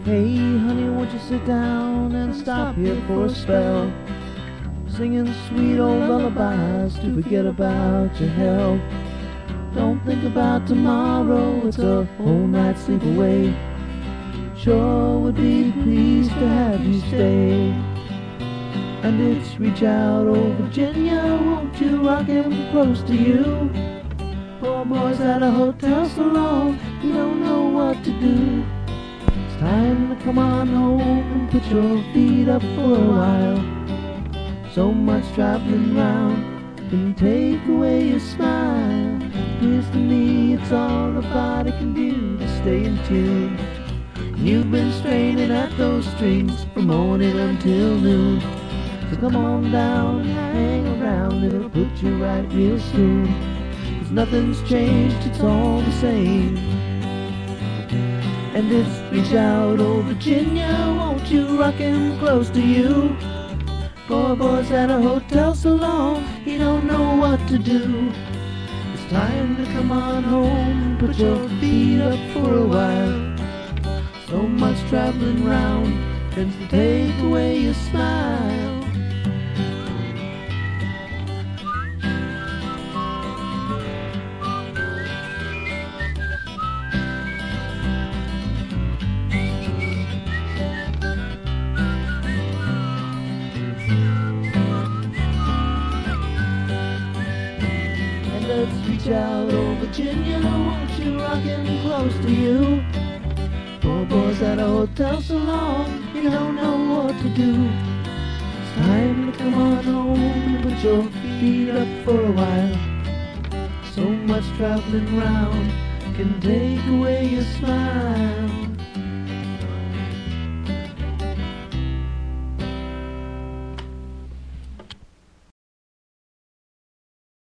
Hey honey, won't you sit down and stop here for a spell, singing sweet old lullabies to forget about your health. Don't think about tomorrow, it's a whole night's sleep away. Sure would be pleased to have you stay. And it's reach out, oh Virginia, won't you rock him close to you? Poor boy's at a hotel so long, he don't know what to do. It's time to come on home and put your feet up for a while. So much traveling round can take away your smile. Appears to me it's all the body can do to stay in tune. You've been straining at those strings from morning until noon. So come on down, hang around, it'll put you right real soon. 'Cause nothing's changed, it's all the same. And it's reach out, oh Virginia, won't you rock him close to you? Poor boy's at a hotel so long, he don't know what to do. It's time to come on home and put your feet up for a while. So much traveling round tends to take away your smile. Let's reach out, oh Virginia, won't you rock him close to you? Poor boy's at a hotel so long, he don't know what to do. It's time to come on home and put your feet up for a while. So much traveling round can take away your smile.